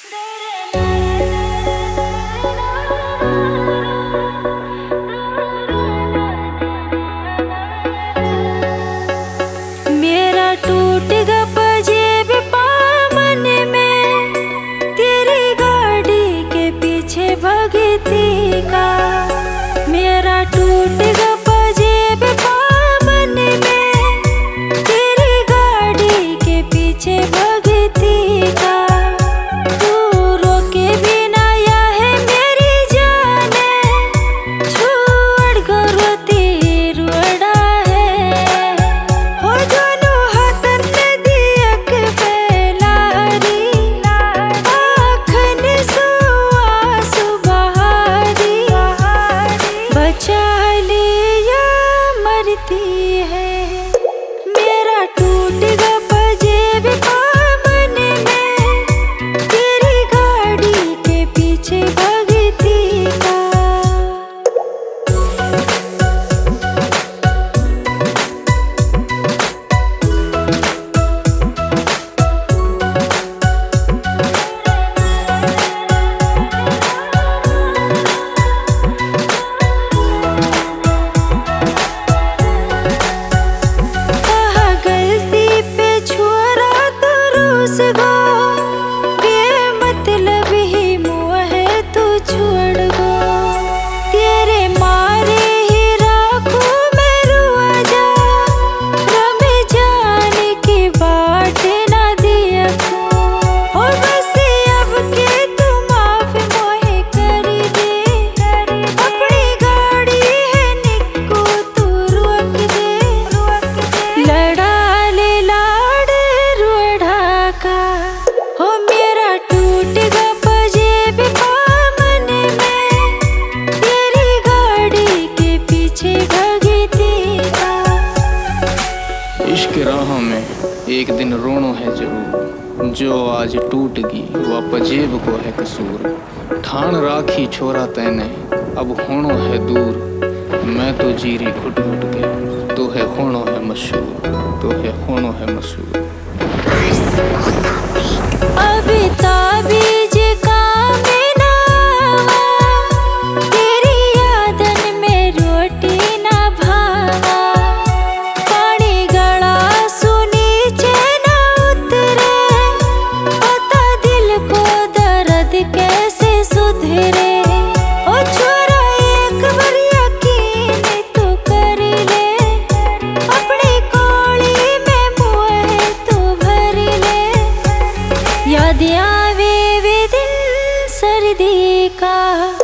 मेरा टूट गया पजेब पामन में, तेरी गाड़ी के पीछे भगती का। मेरा टूट गया पजेब पामन में, तेरी गाड़ी के पीछे भगती का। तू रोके बिना या है मेरी जाने, छोड़ कर रोती रुड़ा है। हो दोनों हाथन दियक फैलारी, आँखन सुआसु बहारी। बचा लिया मरती है, मेरा टूट गया पजेब पामन में, तेरी गाड़ी के पीछे भगती का। बेमतलब ही मुँह है तू छोड़ गो, तेरे मारे ही राखूं मैं रुआ जा। रमे जाने की बाट ना दिया हो, बस अब के तू माफ मोहे कर दे। अपनी गाड़ी है निक्को तू रोक दे, लड़ा ले लाड़ रुड़ा का। हो मेरा टूट गया पजेब पामन में, तेरी गाड़ी के पीछे भगती का। इश्क राह में एक दिन रोनो है जरूर, जो आज टूट गई वह पजेब को है कसूर। ठान राखी छोरा तैने अब होनो है दूर, मैं तो जीरी घुट घुट के, तो है होनो है मशहूर, तो है होनो है मशहूर। अभी ताबीज काम ना आवा, तेरी यादन में रोटी ना भावा। पानी गड़ा सुनी ना उतरे, पता दिल को दर्द कैसे सुधरे। ओ छोरा एक बार यकीन तो कर ले, अपनी कोली में मुँह तो भर ले। याद आवे वे दिन सर्दी का।